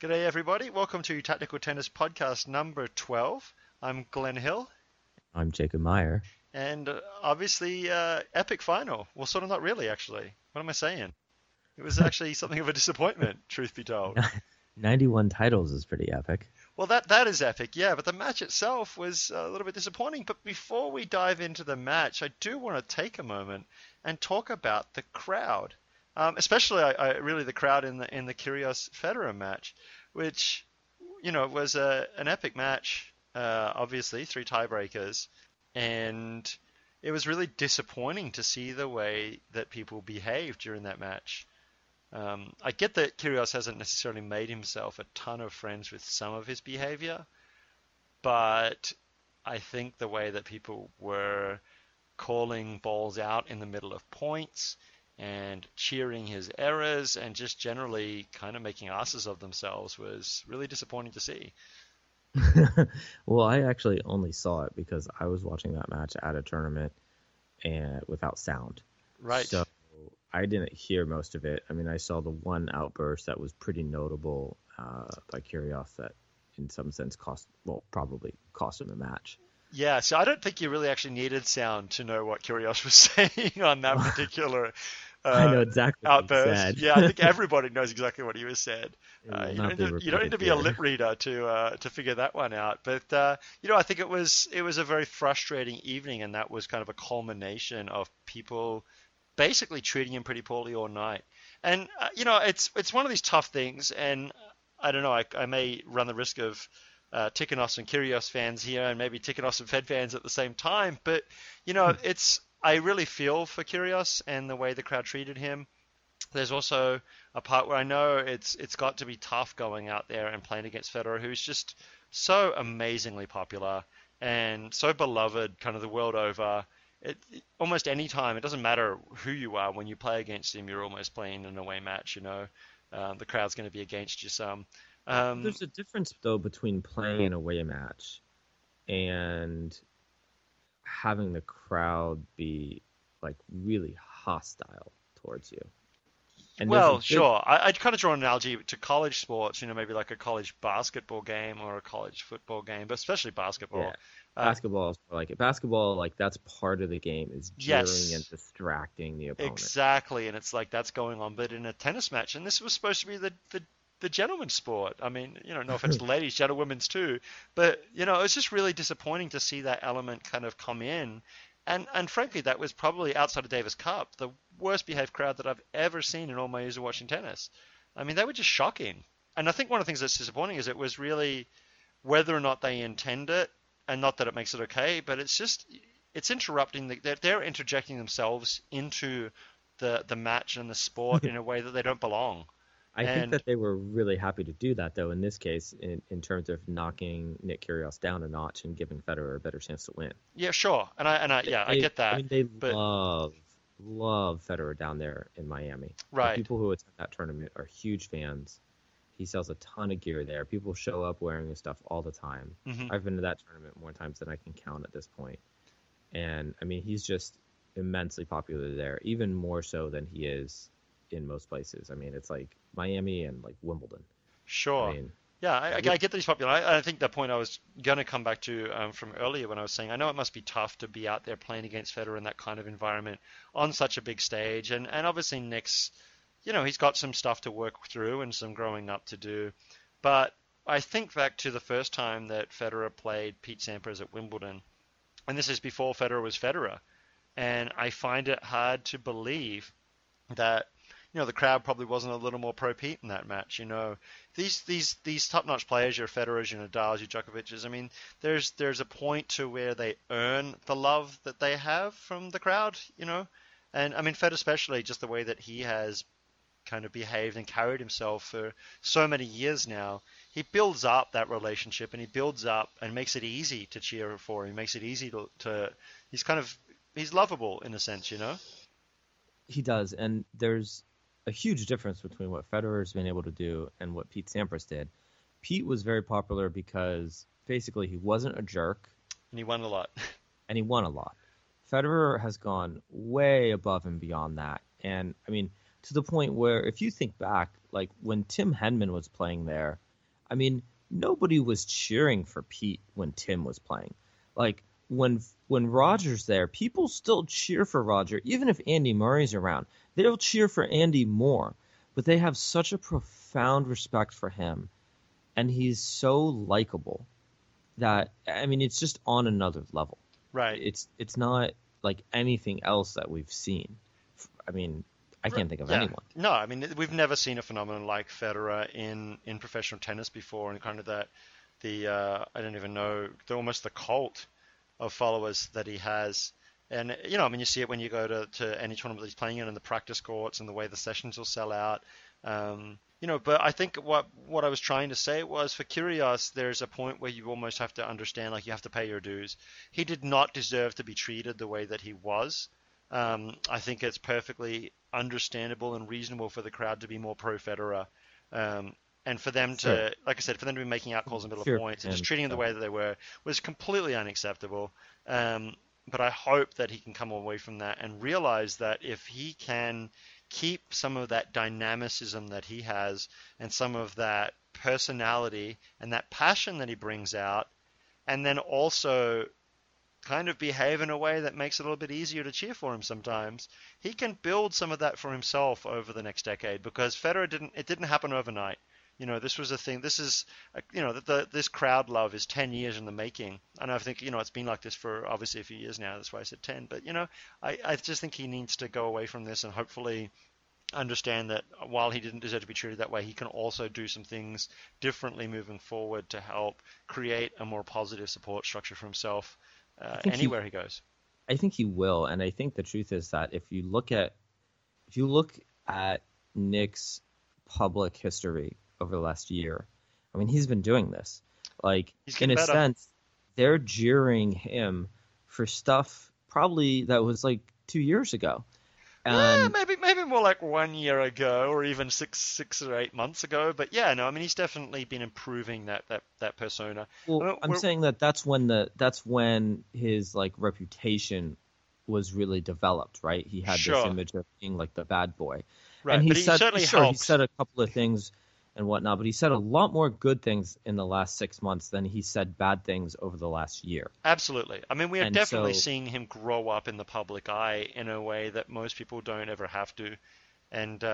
G'day, everybody. Welcome to Tactical Tennis Podcast number 12. I'm Glenn Hill, I'm Jacob Meyer. and obviously, epic final. Well, sort of not really, actually. What am I saying? It was actually something of a disappointment, truth be told. 91 titles is pretty epic. Well, that is epic, yeah, but the match itself was a little bit disappointing. But before we dive into the match, I do want to take a moment and talk about the crowd, especially really the crowd in the Kyrgios Federer match, which was an epic match. Obviously, three tiebreakers, and it was really disappointing to see the way that people behaved during that match. I get that Kyrgios hasn't necessarily made himself a ton of friends with some of his behavior, but I think the way that people were calling balls out in the middle of points and cheering his errors and just generally kind of making asses of themselves was really disappointing to see. Well, I actually only saw it because I was watching that match at a tournament and without sound. Right. So I didn't hear most of it. I mean, I saw the one outburst that was pretty notable by Kyrgios that in some sense probably cost him the match. Yeah, so I don't think you really actually needed sound to know what Kyrgios was saying on that particular I uh, know exactly what he outburst. said. Yeah, I think everybody knows exactly what he was said. It will You not don't be need to, you don't need repeated to be a here. lip reader to figure that one out. But I think it was a very frustrating evening, and that was kind of a culmination of people basically treating him pretty poorly all night. And it's one of these tough things, and I don't know, I may run the risk of ticking off some Kyrgios fans here and maybe ticking off some Fed fans at the same time. But it's I really feel for Kyrgios and the way the crowd treated him. There's also a part where I know it's got to be tough going out there and playing against Federer, who's just so amazingly popular and so beloved, kind of the world over. Almost any time, it doesn't matter who you are when you play against him, you're almost playing an away match. The crowd's going to be against you some. Um, There's a difference though between playing an away match and having the crowd be like really hostile towards you. And there's a Well, big sure. I'd kind of draw an analogy to college sports, maybe like a college basketball game or a college football game, but especially Yeah, basketball. Uh, basketball is more like it. Basketball, like that's part of the game is jeering and yes, distracting the opponent. exactly. And it's like that's going on. But in a tennis match, and this was supposed to be the gentleman's sport. I mean, no offense to ladies, gentlewomen's too. But, it's just really disappointing to see that element kind of come in. And frankly, that was probably outside of Davis Cup, the worst behaved crowd that I've ever seen in all my years of watching tennis. I mean, they were just shocking. And I think one of the things that's disappointing is it was really whether or not they intend it, and not that it makes it okay, but it's interrupting. They're interjecting themselves into the match and the sport in a way that they don't belong. I think And that they were really happy to do that, though, in this case, in terms of knocking Nick Kyrgios down a notch and giving Federer a better chance to win. yeah, sure, yeah, I get I that, mean, they but love Federer down there in Miami. Like right. people who attend that tournament are huge fans. He sells a ton of gear there. People show up wearing his stuff all the time. Hmm. I've been to that tournament more times than I can count at this point. And I mean, he's just immensely popular there, even more so than he is in most places. I mean, it's like Miami and like Wimbledon. I Sure. mean, Yeah, I yeah, get that he's popular. I think the point I was going to come back to from earlier when I was saying I know it must be tough to be out there playing against Federer in that kind of environment on such a big stage, and obviously Nick's, he's got some stuff to work through and some growing up to do. But I think back to the first time that Federer played Pete Sampras at Wimbledon, and this is before Federer was Federer, and I find it hard to believe that the crowd probably wasn't a little more pro Pete in that match. These top-notch players, your Federers, your Nadals, your Djokovic's. I mean, there's a point to where they earn the love that they have from the crowd. And I mean Fed especially, just the way that he has kind of behaved and carried himself for so many years now. He builds up that relationship and he builds up and makes it easy to cheer for him. He makes it easy to he's lovable in a sense. he does. And there's a huge difference between what Federer's been able to do and what Pete Sampras did. Pete was very popular because basically he wasn't a jerk And he won a lot. and he won a lot. Federer has gone way above and beyond that. And I mean, to the point where if you think back, like when Tim Henman was playing there, I mean, nobody was cheering for Pete when Tim was playing. Like when Roger's there, people still cheer for Roger, even if Andy Murray's around. They'll cheer for Andy more, but they have such a profound respect for him, and he's so likable that, I mean, it's just on another level. Right. It's not like anything else that we've seen. I mean, I can't think of anyone. No, I mean, we've never seen a phenomenon like Federer in professional tennis before, and kind of I don't even know, almost the cult of followers that he has. And, you know, I mean, you see it when you go to any tournament that he's playing in the practice courts and the way the sessions will sell out. You know, but I think what I was trying to say was, for Kyrgios, there's a point where you almost have to understand, like, you have to pay your dues. He did not deserve to be treated the way that he was. I think it's perfectly understandable and reasonable for the crowd to be more pro Federer. And for them to, like I said, for them to be making out calls in the middle of points and just treating him the way that they were was completely unacceptable. But I hope that he can come away from that and realize that if he can keep some of that dynamicism that he has and some of that personality and that passion that he brings out, and then also kind of behave in a way that makes it a little bit easier to cheer for him sometimes, he can build some of that for himself over the next decade, because Federer didn't happen overnight. You know, this was a thing. This is, you know, this crowd love is 10 years in the making. And I think, you know, it's been like this for obviously a few years now. That's why I said 10. But, you know, I just think he needs to go away from this and hopefully understand that while he didn't deserve to be treated that way, he can also do some things differently moving forward to help create a more positive support structure for himself anywhere he goes. I think he will. And I think the truth is that if you look at Nick's public history over the last year, I mean, he's been doing this. Like, in a sense, they're jeering him for stuff probably that was like 2 years ago. And maybe more like 1 year ago, or even six or 8 months ago. But yeah, no, I mean, he's definitely been improving that persona. Well, I'm saying that's when his like reputation was really developed, right? He had this image of being like the bad boy. Right, and but he certainly helped. He said a couple of things and whatnot, but he said a lot more good things in the last 6 months than he said bad things over the last year. Absolutely. I mean, we are definitely seeing him grow up in the public eye in a way that most people don't ever have to. And,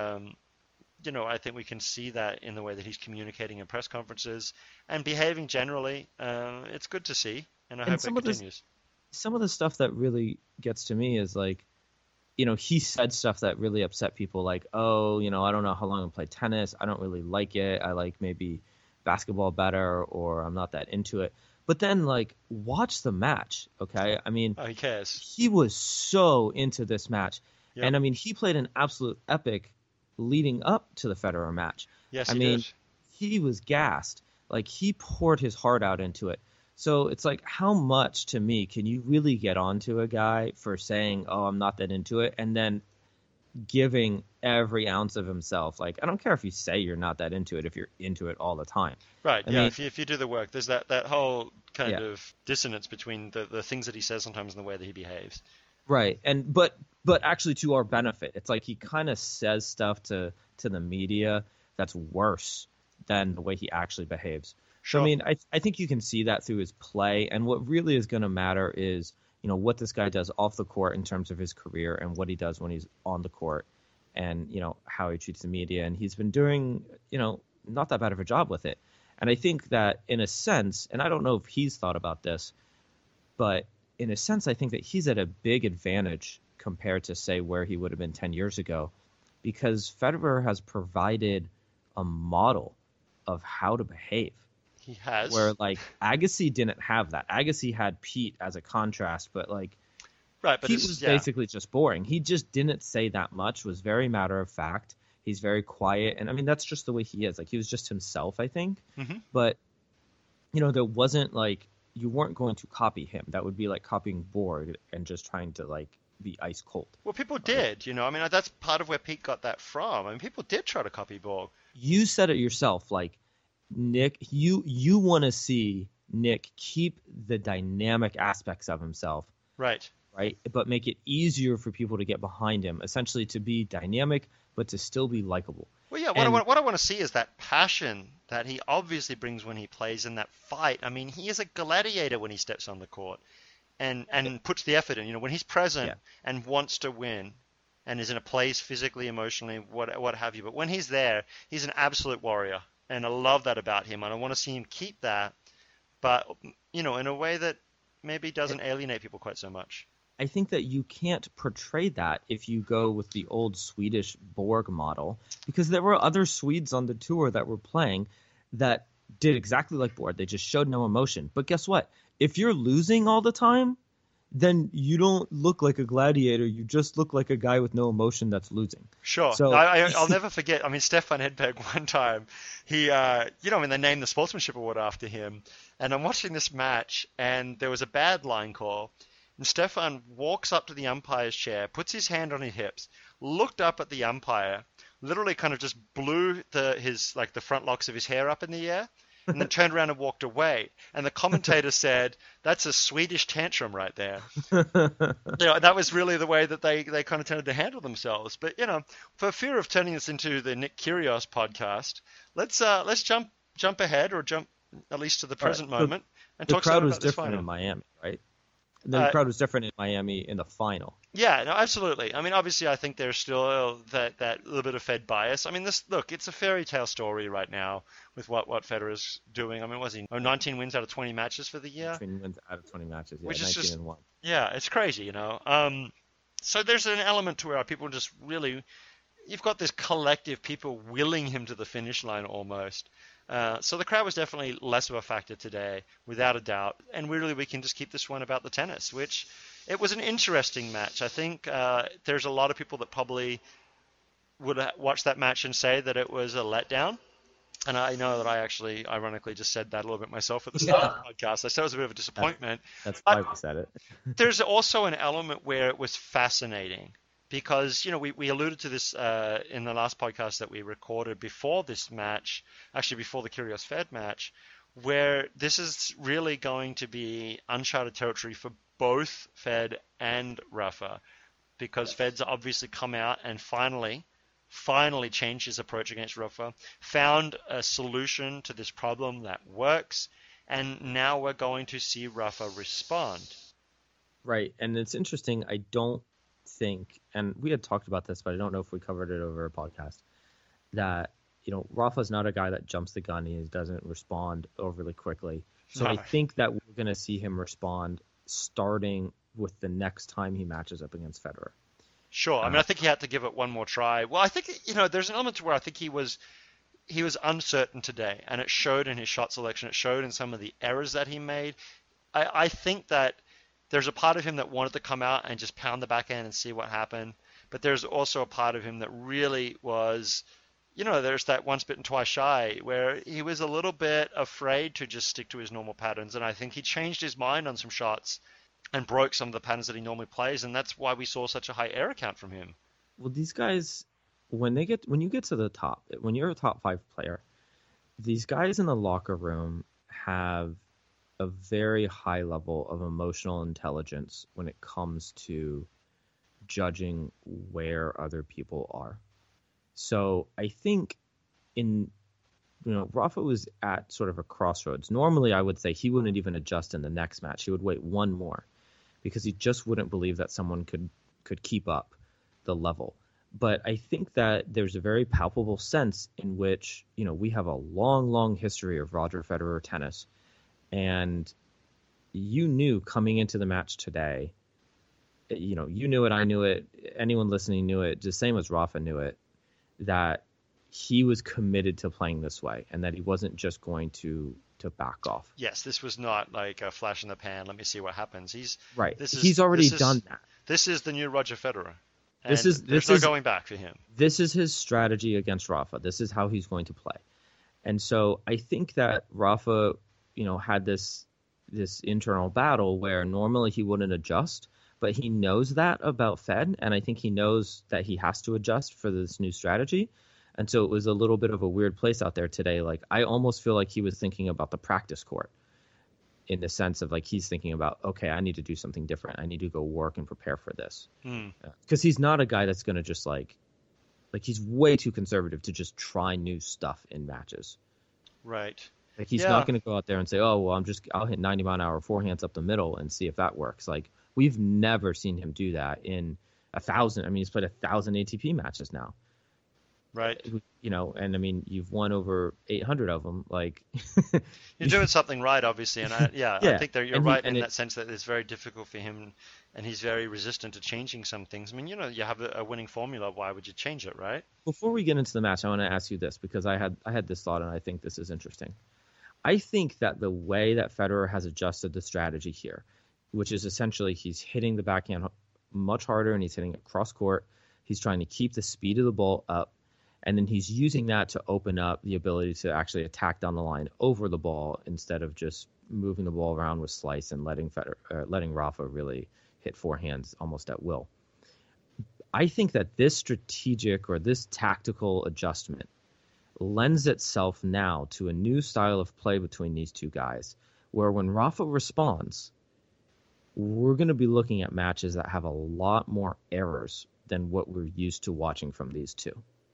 you know, I think we can see that in the way that he's communicating in press conferences and behaving generally. It's good to see, and I hope it continues. Some of the stuff that really gets to me is like, you know, he said stuff that really upset people, like, oh, you know, I don't know how long I play tennis. I don't really like it. I like maybe basketball better, or I'm not that into it. But then, like, watch the match, okay? I mean, he cares. He was so into this match. Yep. And, I mean, he played an absolute epic leading up to the Federer match. Yes, he did. He was gassed. Like, he poured his heart out into it. So it's like, how much, to me, can you really get onto a guy for saying, oh, I'm not that into it, and then giving every ounce of himself? Like, I don't care if you say you're not that into it, if you're into it all the time. Right, I mean, if you do the work, there's that whole kind of dissonance between the things that he says sometimes and the way that he behaves. Right, and but actually to our benefit. It's like he kind of says stuff to the media that's worse than the way he actually behaves. Sure. So, I mean, I think you can see that through his play, and what really is going to matter is, you know, what this guy does off the court in terms of his career and what he does when he's on the court, and, you know, how he treats the media. And he's been doing, you know, not that bad of a job with it. And I think that in a sense, and I don't know if he's thought about this, but in a sense, I think that he's at a big advantage compared to, say, where he would have been 10 years ago, because Federer has provided a model of how to behave. He has. Where, like, Agassi didn't have that. Agassi had Pete as a contrast, but, like, right, but Pete was basically just boring. He just didn't say that much, was very matter of fact. He's very quiet. And, I mean, that's just the way he is. Like, he was just himself, I think. Mm-hmm. But, you know, there wasn't, like, you weren't going to copy him. That would be like copying Borg and just trying to, like, be ice cold. Well, people did, you know. I mean, that's part of where Pete got that from. I mean, people did try to copy Borg. You said it yourself, like, Nick, you want to see Nick keep the dynamic aspects of himself. Right. But make it easier for people to get behind him, essentially to be dynamic, but to still be likable. Well, yeah, And what I want to see is that passion that he obviously brings when he plays in that fight. I mean, he is a gladiator when he steps on the court and puts the effort in. You know, when he's present yeah, and wants to win and is in a place physically, emotionally, what have you. But when he's there, he's an absolute warrior, and I love that about him. And I want to see him keep that, but you know, in a way that maybe doesn't alienate people quite so much. I think that you can't portray that if you go with the old Swedish Borg model, because there were other Swedes on the tour that were playing that did exactly like Borg. They just showed no emotion. But guess what? If you're losing all the time, then you don't look like a gladiator. You just look like a guy with no emotion that's losing. Sure. No, So I'll never forget. I mean, Stefan Hedberg one time, he, you know, when they named the Sportsmanship Award after him, and I'm watching this match, and there was a bad line call, and Stefan walks up to the umpire's chair, puts his hand on his hips, looked up at the umpire, literally kind of just blew the front locks of his hair up in the air, and then turned around and walked away. And the commentator said, "That's a Swedish tantrum right there." You know, that was really the way that they kind of tended to handle themselves. But you know, for fear of turning this into the Nick Kyrgios podcast, let's jump ahead, or jump at least to the present moment, and the talk crowd some was about this different final. in Miami, right? The crowd was different in Miami in the final. Yeah, no, absolutely. I mean, obviously, I think there's still that little bit of Fed bias. I mean, it's a fairy tale story right now with what Federer's doing. I mean, was he 19 wins out of 20 matches for the year? 19 wins out of 20 matches, yeah, Which is 19 just, and 1. yeah, it's crazy, you know. So there's an element to where people just really, you've got this collective people willing him to the finish line almost. So the crowd was definitely less of a factor today, without a doubt. And really, we can just keep this one about the tennis, which it was an interesting match. I think there's a lot of people that probably would watch that match and say that it was a letdown. And I know that I actually, ironically, just said that a little bit myself at the start of the podcast. I said it was a bit of a disappointment. That's why we said it. There's also an element where it was fascinating. Because, you know, we alluded to this in the last podcast that we recorded before this match, actually before the Kyrgios Fed match, where this is really going to be uncharted territory for both Fed and Rafa, because Fed's obviously come out and finally changed his approach against Rafa, found a solution to this problem that works, and now we're going to see Rafa respond. Right, and it's interesting. I don't think, and we had talked about this, but I don't know if we covered it over a podcast, that, you know, Rafa's not a guy that jumps the gun. He doesn't respond overly quickly. So No. I think that we're going to see him respond starting with the next time he matches up against Federer. Sure. I mean, I think he had to give it one more try. Well, I think, you know, there's an element to where I think he was uncertain today, and it showed in his shot selection. It showed in some of the errors that he made. I think that there's a part of him that wanted to come out and just pound the backhand and see what happened. But there's also a part of him that really was, you know, there's that once bitten, twice shy, where he was a little bit afraid to just stick to his normal patterns. And I think he changed his mind on some shots and broke some of the patterns that he normally plays. And that's why we saw such a high error count from him. Well, these guys, when you get to the top, when you're a top 5 player, these guys in the locker room have a very high level of emotional intelligence when it comes to judging where other people are. So I think Rafa was at sort of a crossroads. Normally, I would say he wouldn't even adjust in the next match. He would wait one more because he just wouldn't believe that someone could keep up the level. But I think that there's a very palpable sense in which, you know, we have a long, long history of Roger Federer tennis. And you knew coming into the match today, you know, you knew it, I knew it, anyone listening knew it, the same as Rafa knew it, that he was committed to playing this way and that he wasn't just going to back off. Yes, this was not like a flash in the pan. Let me see what happens. He's already done that. This is the new Roger Federer. And there's no going back for him. This is his strategy against Rafa. This is how he's going to play. And so I think that Rafa, you know, had this internal battle where normally he wouldn't adjust, but he knows that about Fed, and I think he knows that he has to adjust for this new strategy. And so it was a little bit of a weird place out there today. Like, I almost feel like he was thinking about the practice court in the sense of, like, he's thinking about, okay, I need to do something different. I need to go work and prepare for this. Because he's not a guy that's going to just, like, Like he's way too conservative to just try new stuff in matches. Right. Like he's not Yeah. going to go out there and say, "Oh, well, I'll hit 90-mile-an-hour forehands up the middle and see if that works." Like we've never seen him do that in 1,000. I mean, he's played 1,000 ATP matches now. Right. And I mean, you've won over 800 of them. Like, You're doing something right, obviously, and I yeah, think that you're and he right and in it that sense that it's very difficult for him, and he's very resistant to changing some things. I mean, you have a winning formula. Why would you change it, right? Before we get into the match, I want to ask you this because I had this thought and I think this is interesting. I think that the way that Federer has adjusted the strategy here, which is essentially he's hitting the backhand much harder and he's hitting it cross court. He's trying to keep the speed of the ball up, and then he's using that to open up the ability to actually attack down the line over the ball instead of just moving the ball around with slice and letting Rafa really hit forehands almost at will. I think that this strategic or this tactical adjustment lends itself now to a new style of play between these two guys, where when Rafa responds, we're going to be looking at matches that have a lot more errors than what we're used to watching from these two.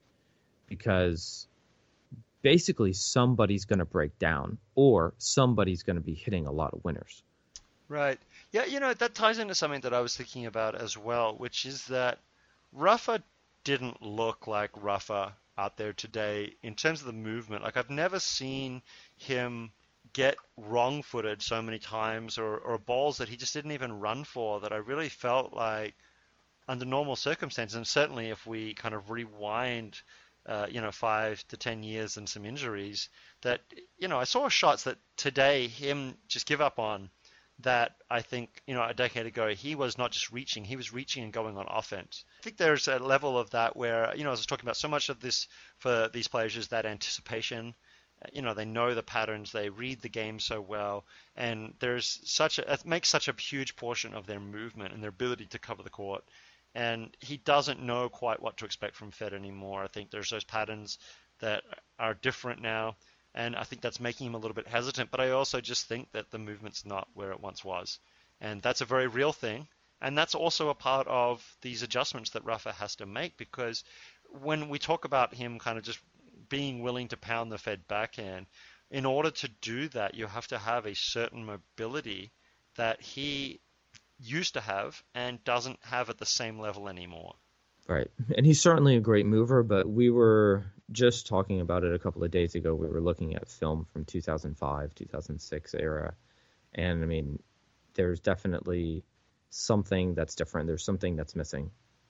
Because basically somebody's going to break down or somebody's going to be hitting a lot of winners. Right. Yeah, that ties into something that I was thinking about as well, which is that Rafa didn't look like Rafa out there today in terms of the movement. Like I've never seen him get wrong-footed so many times or balls that he just didn't even run for that I really felt like under normal circumstances, and certainly if we kind of rewind 5 to 10 years and some injuries, that I saw shots that today him just give up on that I think, a decade ago, he was not just reaching, he was reaching and going on offense. I think there's a level of that where, as I was talking about, so much of this for these players is that anticipation. They know the patterns, they read the game so well, and it makes such a huge portion of their movement and their ability to cover the court. And he doesn't know quite what to expect from Fed anymore. I think there's those patterns that are different now, and I think that's making him a little bit hesitant. But I also just think that the movement's not where it once was, and that's a very real thing. And that's also a part of these adjustments that Rafa has to make, because when we talk about him kind of just being willing to pound the Fed backhand, in order to do that, you have to have a certain mobility that he used to have and doesn't have at the same level anymore. Right. And he's certainly a great mover, but we were just talking about it a couple of days ago. We were looking at film from 2005, 2006 era. And I mean, there's definitely something that's different. There's something that's missing.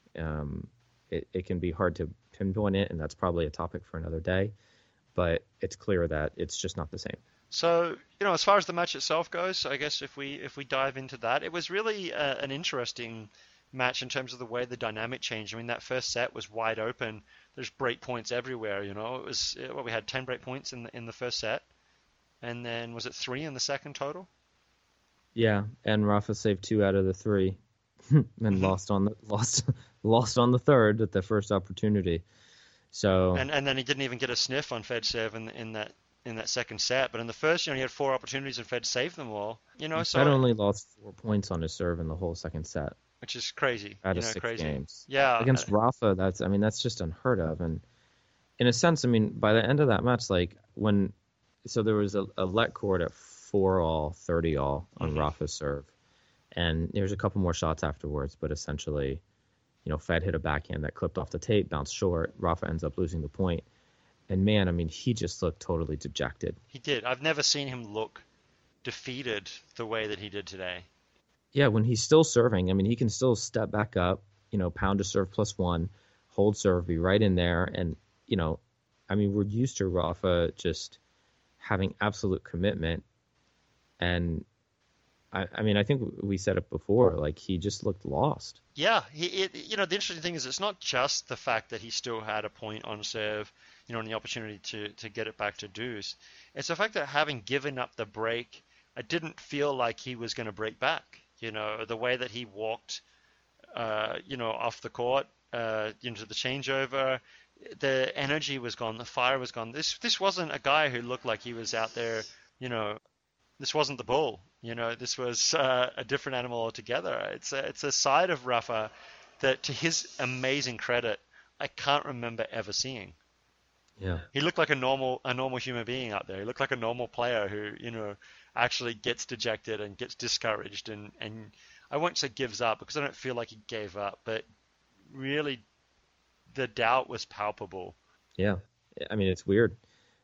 It can be hard to pinpoint it, and that's probably a topic for another day. But it's clear that it's just not the same. So, as far as the match itself goes, I guess if we dive into that, it was really an interesting match in terms of the way the dynamic changed. I mean, that first set was wide open. There's break points everywhere. It was we had 10 break points in the first set, and then was it 3 in the second total? Yeah, and Rafa saved 2 out of the 3, and lost on the third at the first opportunity. So and then he didn't even get a sniff on Fed serve in that second set. But in the first, he had 4 opportunities and Fed saved them all. Fed only lost 4 points on his serve in the whole second set, which is crazy. out of 6 crazy games. Yeah. Against Rafa, that's just unheard of. And in a sense, I mean, by the end of that match, there was a let court at 4-all, 30-all on Rafa's serve, and there's a couple more shots afterwards, but essentially, Fed hit a backhand that clipped off the tape, bounced short. Rafa ends up losing the point. And man, I mean, he just looked totally dejected. He did. I've never seen him look defeated the way that he did today. Yeah, when he's still serving, I mean, he can still step back up, pound to serve +1, hold serve, be right in there. And, I mean, we're used to Rafa just having absolute commitment. And I mean, I think we said it before, like he just looked lost. Yeah, the interesting thing is it's not just the fact that he still had a point on serve, and the opportunity to get it back to deuce. It's the fact that having given up the break, I didn't feel like he was going to break back. The way that he walked, off the court, into the changeover, the energy was gone, the fire was gone. This wasn't a guy who looked like he was out there, this wasn't the bull. This was a different animal altogether. It's a side of Rafa that, to his amazing credit, I can't remember ever seeing. Yeah. He looked like a normal human being out there. He looked like a normal player who, actually gets dejected and gets discouraged and I won't say gives up because I don't feel like he gave up, but really the doubt was palpable. Yeah. I mean, it's weird.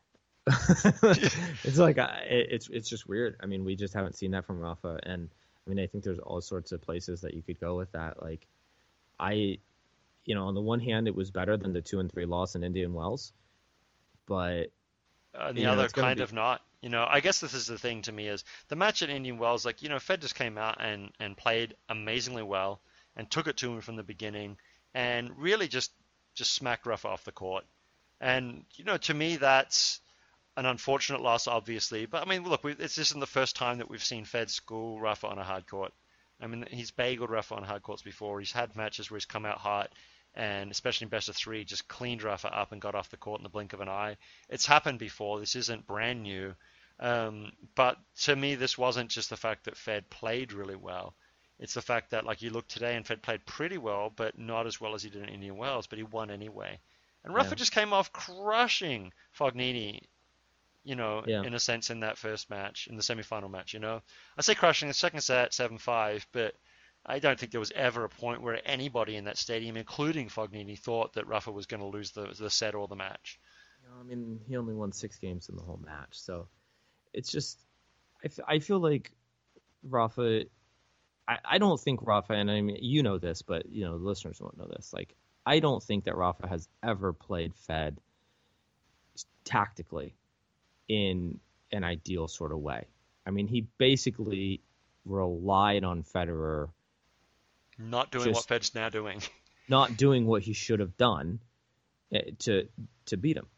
It's like it's just weird. I mean, we just haven't seen that from Rafa, and I mean, I think there's all sorts of places that you could go with that. Like, I, on the one hand, it was better than the 2-3 loss in Indian Wells, but And the other it's gonna kind be of not. I guess this is the thing to me is the match at Indian Wells, like, Fed just came out and played amazingly well and took it to him from the beginning and really just smacked Rafa off the court. And, to me, that's an unfortunate loss, obviously. But, I mean, look, it's just the first time that we've seen Fed school Rafa on a hard court. I mean, he's bageled Rafa on hard courts before. He's had matches where he's come out hot and, especially in best of three, just cleaned Rafa up and got off the court in the blink of an eye. It's happened before. This isn't brand new. But to me, this wasn't just the fact that Fed played really well. It's the fact that, like, you look today and Fed played pretty well, but not as well as he did in Indian Wells, but he won anyway. And Rafa just came off crushing Fognini, in a sense, in that first match, in the semi-final match. I say crushing the second set, 7-5, but I don't think there was ever a point where anybody in that stadium, including Fognini, thought that Rafa was going to lose the set or the match. I mean, he only won 6 games in the whole match, so it's just I feel like Rafa. I don't think Rafa, and I mean, this, but the listeners won't know this. Like, I don't think that Rafa has ever played Fed tactically in an ideal sort of way. I mean, he basically relied on Federer not doing what Fed's now doing. Not doing what he should have done to beat him.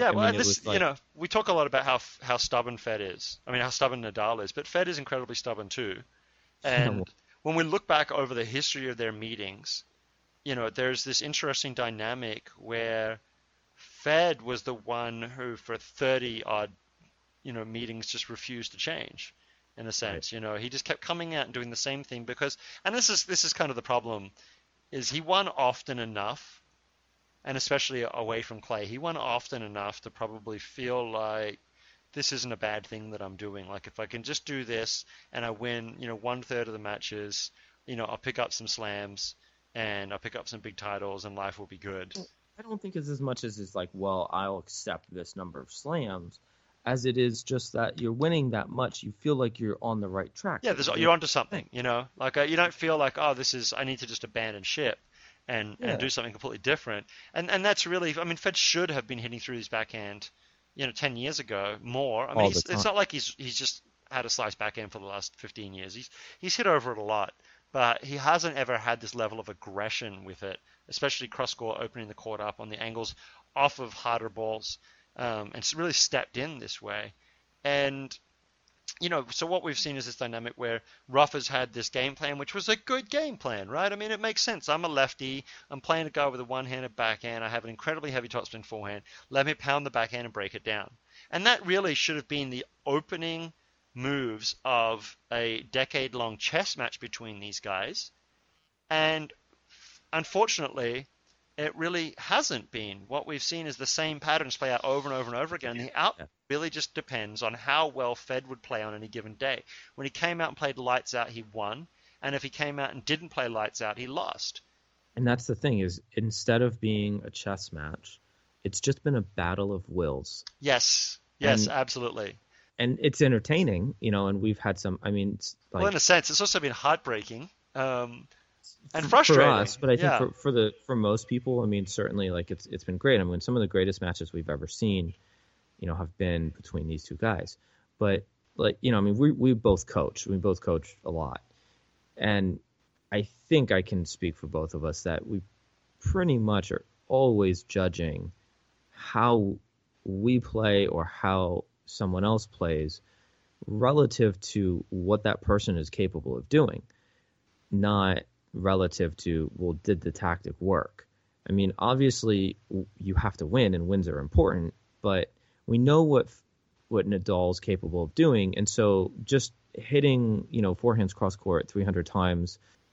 We talk a lot about how stubborn Fed is. I mean, how stubborn Nadal is, but Fed is incredibly stubborn too. And when we look back over the history of their meetings, there's this interesting dynamic where Fed was the one who, for 30 odd, meetings, just refused to change. In a sense, right. He just kept coming out and doing the same thing because, and this is kind of the problem, is he won often enough, and especially away from clay, he won often enough to probably feel like this isn't a bad thing that I'm doing. Like, if I can just do this and I win, 1/3 of the matches, I'll pick up some slams and I'll pick up some big titles and life will be good. I don't think it's as much as it's like, well, I'll accept this number of slams, as it is just that you're winning that much, you feel like you're on the right track. Yeah, you're onto something, Like, you don't feel like, I need to just abandon ship and do something completely different. And that's really, I mean, Fed should have been hitting through his backhand, 10 years ago more. I mean, it's not like he's just had a slice backhand for the last 15 years. He's hit over it a lot, but he hasn't ever had this level of aggression with it, especially cross-court, opening the court up on the angles off of harder balls. And it's really stepped in this way. And, so what we've seen is this dynamic where Rafa's had this game plan, which was a good game plan, right? I mean, it makes sense. I'm a lefty. I'm playing a guy with a one-handed backhand. I have an incredibly heavy topspin forehand. Let me pound the backhand and break it down. And that really should have been the opening moves of a decade-long chess match between these guys. And unfortunately, it really hasn't been. What we've seen is the same patterns play out over and over and over again. And the outcome really just depends on how well Fed would play on any given day. When he came out and played lights out, he won. And if he came out and didn't play lights out, he lost. And that's the thing, is instead of being a chess match, it's just been a battle of wills. Yes, absolutely. And it's entertaining, and we've had some, I mean, it's like, well, in a sense, it's also been heartbreaking. And frustrating for us, but I think for most people, I mean, certainly, like, it's been great. I mean, some of the greatest matches we've ever seen, have been between these two guys. But, like, I mean, we both coach. We both coach a lot, and I think I can speak for both of us that we pretty much are always judging how we play or how someone else plays relative to what that person is capable of doing, not relative to, well, did the tactic work? I mean, obviously you have to win, and wins are important, but we know what Nadal's capable of doing, and so just hitting, forehands cross court 300 times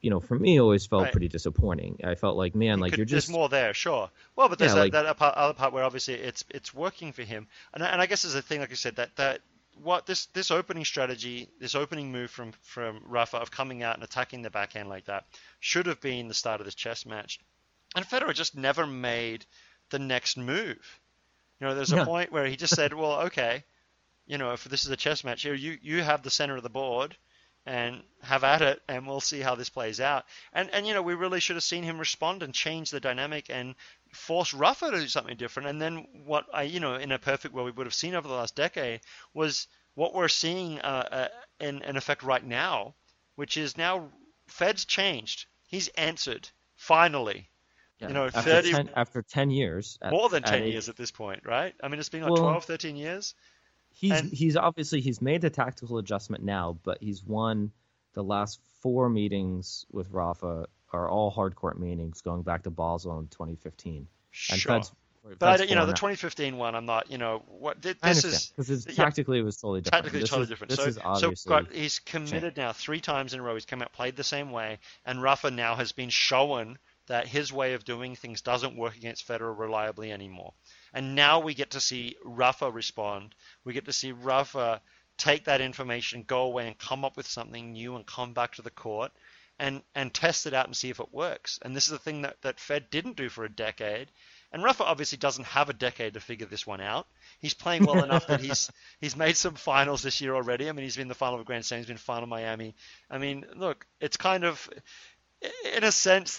for me, always felt Right. pretty disappointing. I felt like, man, He like could. you're There's just, more there, sure. Well, but there's yeah, that like, other part where obviously it's working for him, and I guess there's a thing like you said that what this opening strategy, this opening move from Rafa of coming out and attacking the backhand like that should have been the start of this chess match, and Federer just never made the next move. There's a no, point where he just said, well, okay, if this is a chess match here, you have the center of the board and have at it, and we'll see how this plays out. And we really should have seen him respond and change the dynamic and force Rafa to do something different. And then what in a perfect world we would have seen over the last decade was what we're seeing in effect right now, which is now Fed's changed. He's answered finally. yeah. After 30 10 years more than at 10 age, years at this point, right? I mean, it's been like well, 12, 13 years. he's And he's obviously he's made the tactical adjustment now, but he's won the last 4 meetings with Rafa are all hard court meetings going back to Basel in 2015, and sure. Fed's The 4 now. 2015 one, I'm not, what I this understand is, because yeah, tactically it was totally different. tactically totally different. This So is obviously he's changed. committed now 3 times in a row. He's come out, played the same way, and Rafa now has been shown that his way of doing things doesn't work against Federer reliably anymore. And now we get to see Rafa respond. We get to see Rafa take that information, go away, and come up with something new, and come back to the court and test it out and see if it works. And this is the thing that Fed didn't do for a decade. And Rafa obviously doesn't have a decade to figure this one out. He's playing well enough that he's made some finals this year already. I mean, he's been in the final of Grand Slam. He's been final Miami. I mean, look, it's kind of, in a sense,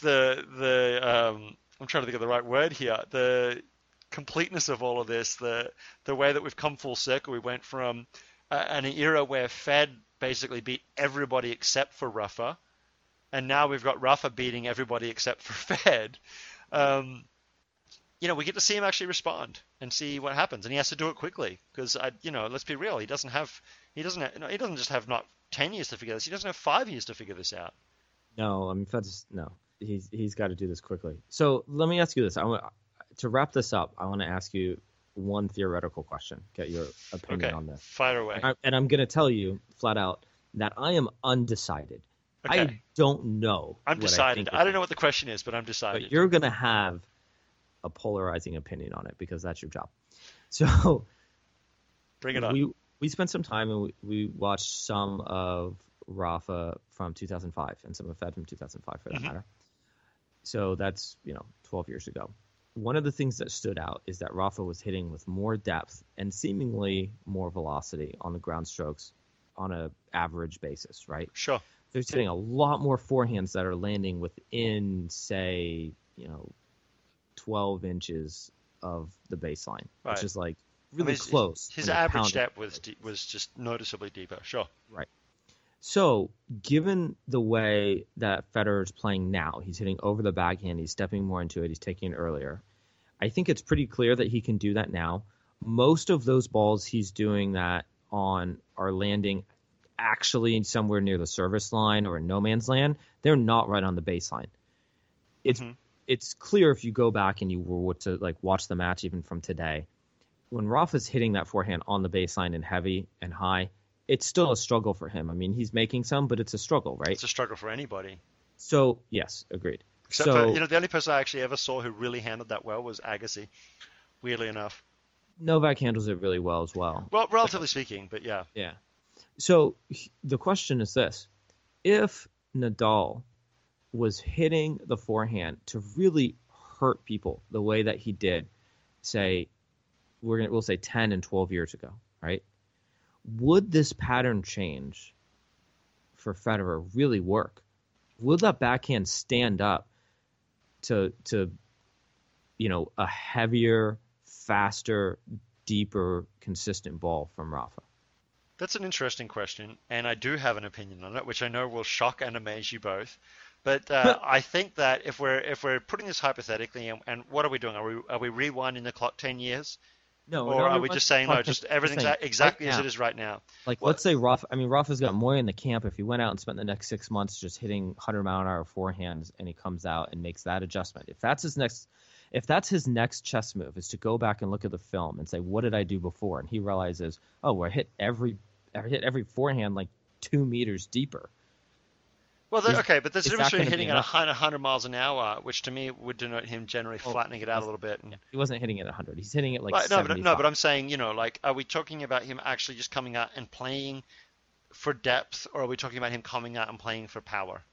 I'm trying to think of the right word here. The completeness of all of this, the way that we've come full circle. We went from an era where Fed basically beat everybody except for Rafa, and now we've got Rafa beating everybody except for Fed. Um, we get to see him actually respond and see what happens, and he has to do it quickly because let's be real, he doesn't just have not 10 years to figure this. He doesn't have 5 years to figure this out. No, I mean Fed's no. He's got to do this quickly. So let me ask you this. To wrap this up, I want to ask you one theoretical question. Get your opinion Okay, on this. fire away. And I'm going to tell you flat out that I am undecided. Okay, I don't know. I'm what decided. think I don't know what the question is, but I'm decided. But you're going to have a polarizing opinion on it because that's your job. So Bring it on. we spent some time and we watched some of Rafa from 2005 and some of Fed from 2005 for that matter. So that's 12 years ago. One of the things that stood out is that Rafa was hitting with more depth and seemingly more velocity on the ground strokes on an average basis, right? Sure. So he's hitting a lot more forehands that are landing within, say, 12 inches of the baseline, Right. which is like really his, close. His when you're average pounding. depth was just noticeably deeper. Sure. Right. So, given the way that Federer is playing now, he's hitting over the backhand, he's stepping more into it, he's taking it earlier. I think it's pretty clear that he can do that now. Most of those balls he's doing that on are landing actually somewhere near the service line or in no man's land. They're not right on the baseline. It's clear if you go back and you were to watch the match even from today, when Rafa's hitting that forehand on the baseline and heavy and high, it's still a struggle for him. I mean, he's making some, but it's a struggle, right? It's a struggle for anybody. So, yes, agreed. Except for, the only person I actually ever saw who really handled that well was Agassi, weirdly enough. Novak handles it really well as well. Well, relatively speaking, but yeah. Yeah. So the question is this. If Nadal was hitting the forehand to really hurt people the way that he did, say, we'll say 10 and 12 years ago, right? Would this pattern change for Federer really work? Will that backhand stand up to a heavier, faster, deeper, consistent ball from Rafa? That's an interesting question, and I do have an opinion on it, which I know will shock and amaze you both. But I think that if we're putting this hypothetically, and what are we doing? Are we rewinding the clock 10 years? No, or are we just saying no? Just everything's exactly as it is right now. Let's say Rafa. I mean, Rafa's got more in the camp. If he went out and spent the next 6 months just hitting 100-mile-an-hour forehands, and he comes out and makes that adjustment, if that's his next chess move, is to go back and look at the film and say, what did I do before? And he realizes, oh, I hit every forehand like 2 meters deeper. Well, Is okay, but there's a is difference that between going to be hitting at enough? 100 miles an hour, which to me would denote him generally Well, flattening it out a little bit. yeah, And he wasn't hitting it 100. He's hitting it like but no, but no, 75. but I'm saying, like, are we talking about him actually just coming out and playing for depth, or are we talking about him coming out and playing for power?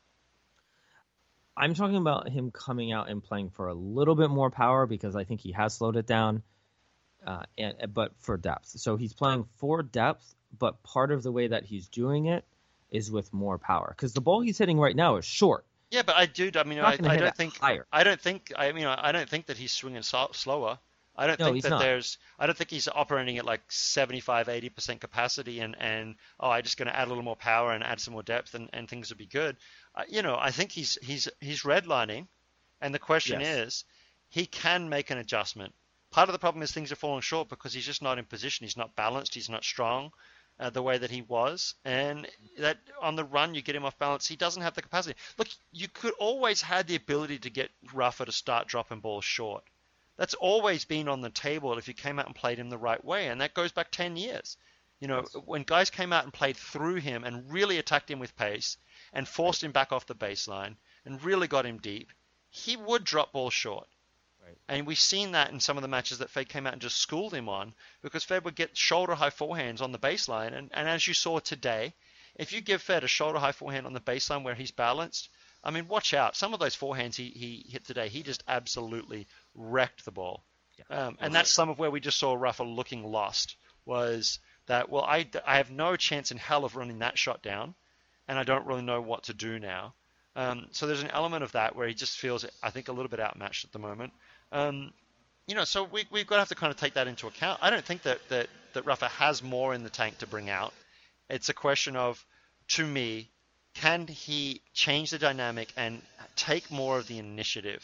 I'm talking about him coming out and playing for a little bit more power because I think he has slowed it down, and but for depth. So he's playing for depth, but part of the way that he's doing it is with more power because the ball he's hitting right now is short. Yeah, but I do. I mean, He's not going to I hit don't it think, higher. I don't think that he's swinging slower. I don't No, think he's that not. I don't think he's operating at like 75, 80% capacity oh, I'm just going to add a little more power and add some more depth and things will be good. I think he's redlining, and the question Yes. is, he can make an adjustment. Part of the problem is things are falling short because he's just not in position. He's not balanced. He's not strong the way that he was, and that on the run you get him off balance. He doesn't have the capacity. Look, you could always had the ability to get Rafa to start dropping balls short. That's always been on the table if you came out and played him the right way, and that goes back 10 years. Yes. When guys came out and played through him and really attacked him with pace and Right. forced him back off the baseline and really got him deep, he would drop balls short. Right. And we've seen that in some of the matches that Fed came out and just schooled him on because Fed would get shoulder high forehands on the baseline. And as you saw today, if you give Fed a shoulder high forehand on the baseline where he's balanced, I mean, watch out. Some of those forehands he hit today, he just absolutely wrecked the ball. Yeah. And that's some of where we just saw Rafa looking lost was that, well, I have no chance in hell of running that shot down, and I don't really know what to do now. So there's an element of that where he just feels, I think, a little bit outmatched at the moment. Um, so we've got to have to kind of take that into account. I don't think that Rafa has more in the tank to bring out. It's a question of, to me, can he change the dynamic and take more of the initiative?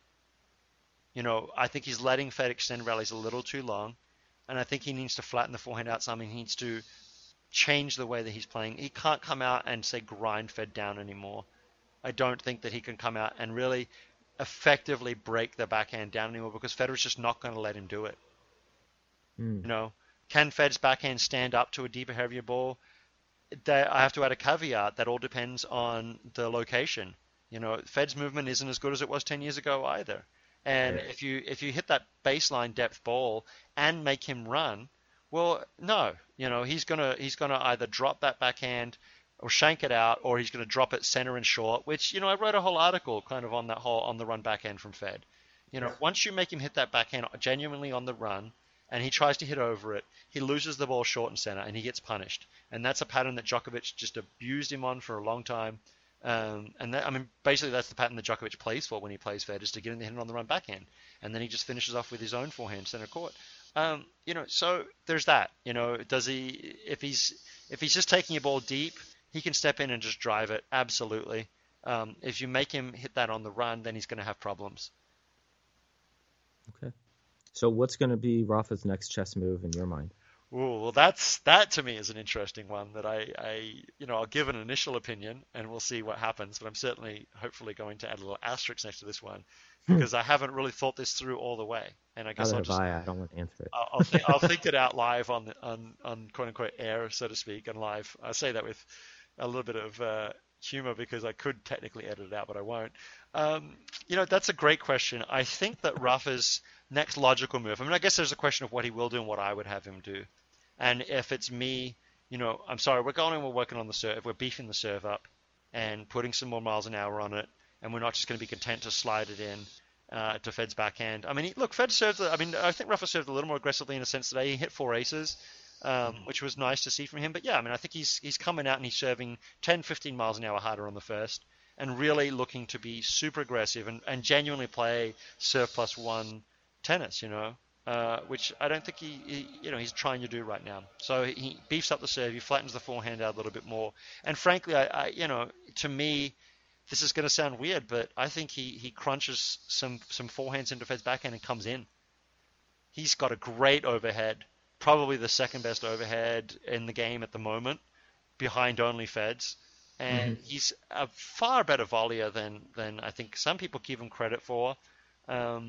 I think he's letting Fed extend rallies a little too long, and I think he needs to flatten the forehand out some. He needs to change the way that he's playing. He can't come out and say grind Fed down anymore. I don't think that he can come out and really effectively break the backhand down anymore because Federer's just not going to let him do it. Mm. Can Fed's backhand stand up to a deeper, heavier ball? I have to add a caveat. That all depends on the location. Fed's movement isn't as good as it was 10 years ago either. And Right. if you hit that baseline depth ball and make him run, well, no, he's gonna either drop that backhand or shank it out, or he's gonna drop it center and short. Which I wrote a whole article kind of on that whole on the run backhand from Fed. Yeah. Once you make him hit that backhand genuinely on the run, and he tries to hit over it, he loses the ball short and center, and he gets punished. And that's a pattern that Djokovic just abused him on for a long time. And that, I mean, basically that's the pattern that Djokovic plays for when he plays Fed, is to get in the hit on the run backhand, and then he just finishes off with his own forehand center court. So there's that. Does he? If he's just taking a ball deep, he can step in and just drive it. Absolutely. If you make him hit that on the run, then he's going to have problems. Okay. So what's going to be Rafa's next chess move in your mind? Ooh, well, that to me is an interesting one that I'll give an initial opinion and we'll see what happens. But I'm certainly, hopefully, going to add a little asterisk next to this one because I haven't really thought this through all the way. And I guess Neither have I. I don't want to answer it. I'll think it out live on quote unquote air, so to speak, and live. I say that with a little bit of humor because I could technically edit it out, but I won't. That's a great question. I think that Rafa's next logical move. I mean, I guess there's a question of what he will do and what I would have him do. And if it's me, I'm sorry, we're working on the serve. We're beefing the serve up and putting some more miles an hour on it. And we're not just going to be content to slide it in to Fed's backhand. I mean, look, Fed served. I mean, I think Rafa served a little more aggressively in a sense today. He hit 4 aces, which was nice to see from him. But yeah, I mean, I think he's coming out and he's serving 10, 15 miles an hour harder on the first and really looking to be super aggressive and genuinely play serve plus one tennis, which I don't think he's trying to do right now. So he beefs up the serve, he flattens the forehand out a little bit more. And frankly, to me, this is going to sound weird, but I think he crunches some forehands into Fed's backhand and comes in. He's got a great overhead, probably the second best overhead in the game at the moment, behind only Fed's. And he's a far better volleyer than I think some people give him credit for.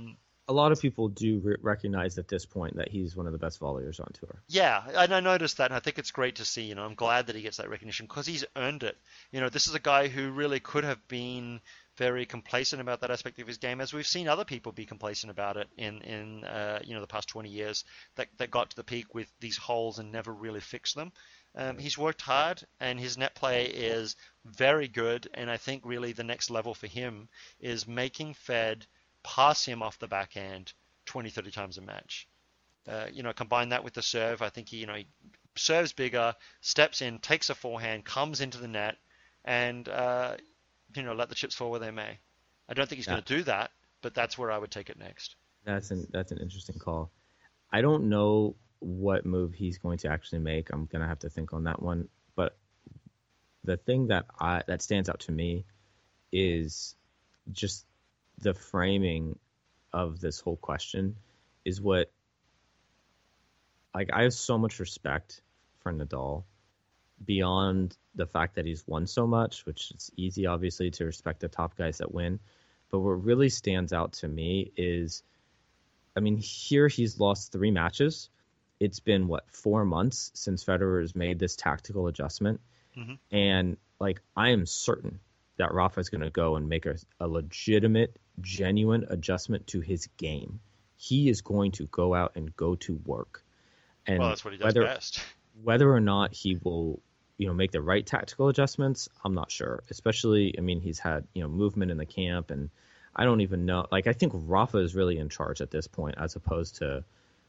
A lot of people do recognize at this point that he's one of the best volleyers on tour. Yeah, and I noticed that, and I think it's great to see. I'm glad that he gets that recognition because he's earned it. This is a guy who really could have been very complacent about that aspect of his game, as we've seen other people be complacent about it in the past 20 years that got to the peak with these holes and never really fixed them. He's worked hard, and his net play is very good, and I think really the next level for him is making Fed pass him off the backhand 20, 30 times a match. Combine that with the serve. I think he serves bigger, steps in, takes a forehand, comes into the net, and let the chips fall where they may. I don't think he's going to do that, but that's where I would take it next. That's an interesting call. I don't know what move he's going to actually make. I'm going to have to think on that one. But the thing that stands out to me is just the framing of this whole question is what, like, I have so much respect for Nadal beyond the fact that he's won so much, which it's easy, obviously, to respect the top guys that win. But what really stands out to me is, I mean, here he's lost 3 matches. It's been, 4 months since Federer has made this tactical adjustment. Mm-hmm. And, I am certain that Rafa is going to go and make a legitimate, genuine adjustment to his game. He is going to go out and go to work. And well, that's what he does best. Whether or not he will, make the right tactical adjustments, I'm not sure. Especially, I mean, he's had, movement in the camp, and I don't even know. I think Rafa is really in charge at this point, as opposed to,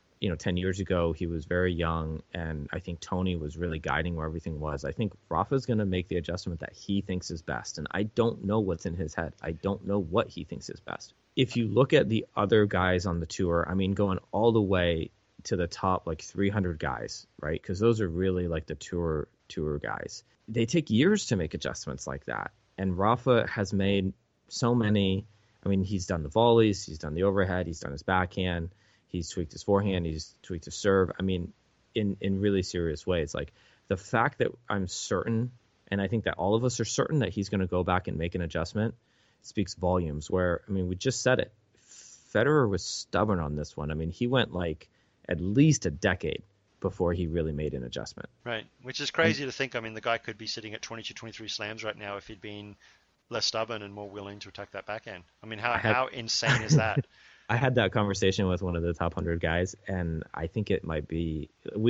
10 years ago, he was very young, and I think Tony was really guiding where everything was. I think Rafa's going to make the adjustment that he thinks is best, and I don't know what's in his head. I don't know what he thinks is best. If you look at the other guys on the tour, I mean, going all the way to the top, 300 guys, right? Because those are really the tour guys. They take years to make adjustments like that, and Rafa has made so many. I mean, he's done the volleys, he's done the overhead, he's done his backhand, he's tweaked his forehand, he's tweaked his serve. I mean, in really serious ways. The fact that I'm certain, and I think that all of us are certain that he's going to go back and make an adjustment, speaks volumes. Where, I mean, we just said it. Federer was stubborn on this one. I mean, he went at least a decade before he really made an adjustment. Right, which is crazy to think. I mean, the guy could be sitting at 22, 23 slams right now if he'd been less stubborn and more willing to attack that backhand. I mean, how insane is that? I had that conversation with one of the top 100 guys, and I think it might be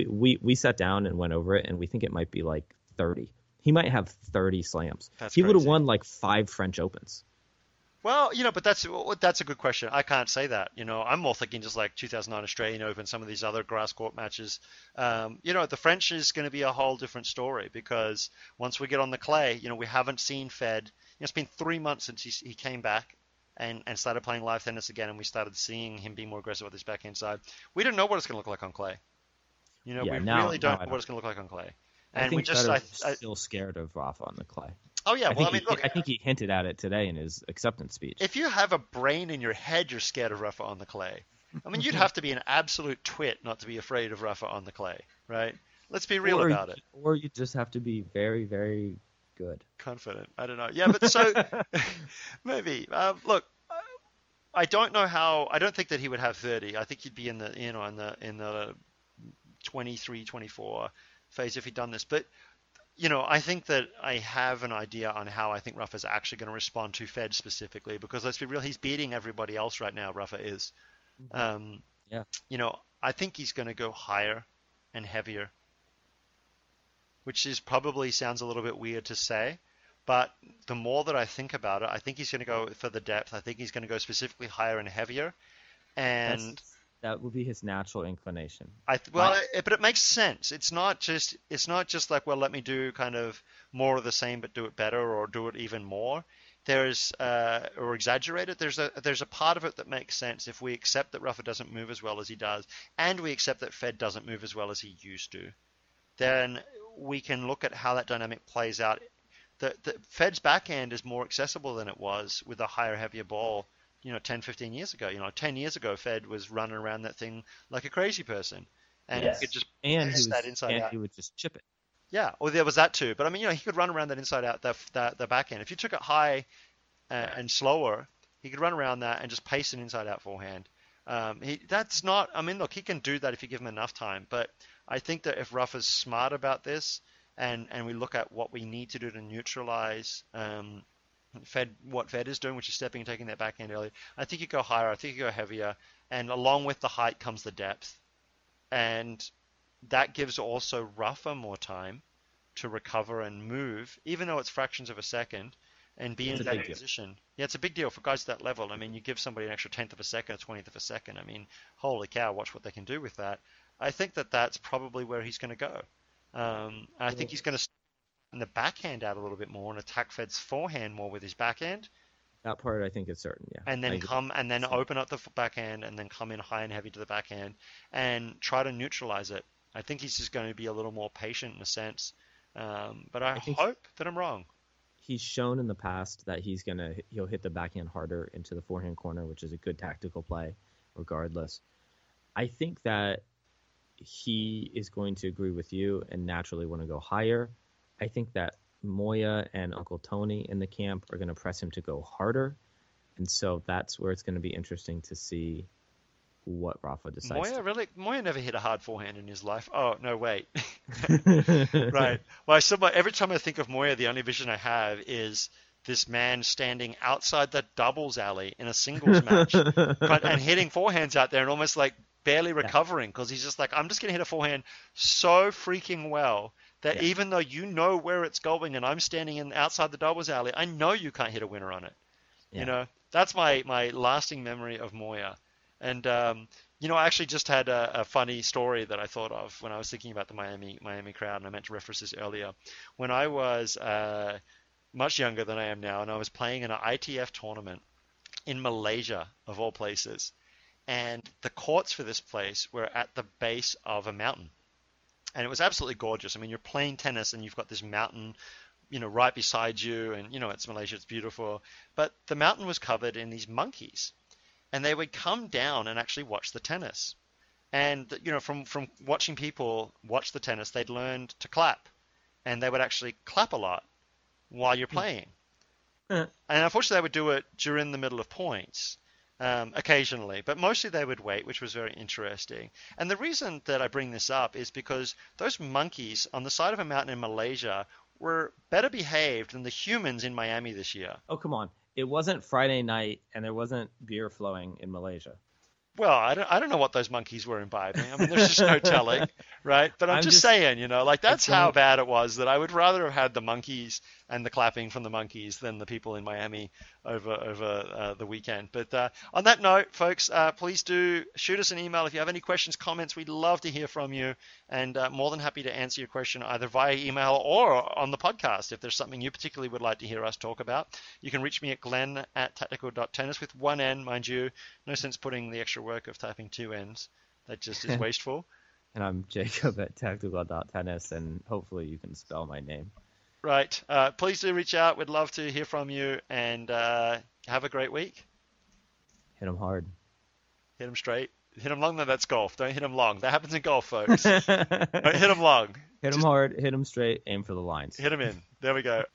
we sat down and went over it, and we think it might be 30. He might have 30 slams. He would have won 5 French Opens. Well, but that's a good question. I can't say that. I'm more thinking just 2009 Australian Open, some of these other grass court matches. The French is going to be a whole different story, because once we get on the clay, we haven't seen Fed. It's been 3 months since he came back and started playing live tennis again, and we started seing him be more aggressive with his backhand side. We don't know what it's going to look like on clay. We really don't know what it's going to look like on clay. And I think I'm still scared of Rafa on the clay. Oh yeah, I think he hinted at it today in his acceptance speech. If you have a brain in your head, you're scared of Rafa on the clay. I mean, you'd have to be an absolute twit not to be afraid of Rafa on the clay, right? Let's be real about it. Or you just have to be very, very good. Confident. I don't know. Yeah, but so maybe. Look, I don't know how. I don't think that he would have 30. I think he'd be in the 23, 24 phase if he'd done this. But I think that I have an idea on how I think Rafa's actually going to respond to Fed specifically, because let's be real, he's beating everybody else right now. Rafa is. Yeah. I think he's going to go higher and heavier, which is probably sounds a little bit weird to say, but the more that I think about it, I think he's going to go for the depth. I think he's going to go specifically higher and heavier, and that would be his natural inclination. But it makes sense. It's not just well, let me do kind of more of the same but do it better, or do it even more. Or exaggerate it. There's a part of it that makes sense if we accept that Rafa doesn't move as well as he does, and we accept that Fed doesn't move as well as he used to. Then we can look at how that dynamic plays out. The Fed's backhand is more accessible than it was with a higher, heavier ball. 10, 15 years ago. 10 years ago, Fed was running around that thing like a crazy person, and he could just pass that inside out. He would just chip it. Yeah, or there was that too. But I mean, he could run around that inside out, the backhand. If you took it high and slower, he could run around that and just pace an inside out forehand. That's not. I mean, look, he can do that if you give him enough time. But I think that if Rafa's smart about this, and we look at what we need to do to neutralize what Fed is doing, which is stepping and taking that backhand early, I think you go higher. I think you go heavier, and along with the height comes the depth, and that gives also Rafa more time to recover and move, even though it's fractions of a second, and be It's in a big that deal. position. Yeah, it's a big deal for guys at that level. I mean, you give somebody an extra tenth of a second, a 20th of a second. I mean, holy cow, watch what they can do with that. I think that that's probably where he's going to go. I think Well, he's going to in the backhand out a little bit more and attack Fed's forehand more with his backhand, that part I think is certain. Yeah, and I then agree. come and then open up the backhand and then come in high and heavy to the backhand and try to neutralize it. I think he's just going to be a little more patient in a sense, but I I think hope that I'm wrong. he's shown in the past that he'll hit the backhand harder into the forehand corner, which is a good tactical play, regardless. I think that he is going to agree with you and naturally want to go higher. I think that Moya and Uncle Tony in the camp are going to press him to go harder, and so that's where it's going to be interesting to see what Rafa decides Moya to really? Moya never hit a hard forehand in his life. Oh no, wait. do. Right. Well, every time I think of Moya, the only vision I have is this man standing outside the doubles alley in a singles match, and hitting forehands out there and almost like barely Yeah, recovering because he's just like, I'm just gonna hit a forehand so freaking well that yeah, even though you know where it's going and I'm standing in outside the doubles alley, I know you can't hit a winner on it. You yeah. know, that's my lasting memory of Moya. And I actually just had a funny story that I thought of when I was thinking about the Miami crowd, and I meant to reference this earlier. When I was much younger than I am now, and I was playing in an ITF tournament in Malaysia, of all places, and the courts for this place were at the base of a mountain, and it was absolutely gorgeous. I mean, you're playing tennis, and you've got this mountain, right beside you, and it's Malaysia, it's beautiful, but the mountain was covered in these monkeys, and they would come down and actually watch the tennis. And from watching people watch the tennis, they'd learned to clap, and they would actually clap a lot while you're playing. Hmm. And unfortunately, they would do it during the middle of points, occasionally, but mostly they would wait, which was very interesting. And the reason that I bring this up is because those monkeys on the side of a mountain in Malaysia were better behaved than the humans in Miami this year. Oh, come on. It wasn't Friday night and there wasn't beer flowing in Malaysia. Well, I don't know what those monkeys were imbibing. I mean, there's just no telling, right? But I'm I'm just just, saying, like I that's how don't, bad it was that I would rather have had the monkeys and the clapping from the monkeys than the people in Miami over the weekend. But on that note, folks, please do shoot us an email if you have any questions, comments. We'd love to hear from you, and more than happy to answer your question either via email or on the podcast if there's something you particularly would like to hear us talk about. You can reach me at glenn@tactical.tennis with one N, mind you. No sense putting the extra work of typing two N's. That just is wasteful. and I'm Jacob at tactical.tennis, and hopefully you can spell my name. Right. Please do reach out. We'd love to hear from you, and have a great week. Hit 'em hard. Hit them straight. Hit them long. No, that's golf. Don't hit them long. That happens in golf, folks. Don't hit them long. Hit 'em Just hard, hit 'em straight, aim for the lines. hit them in. There we go.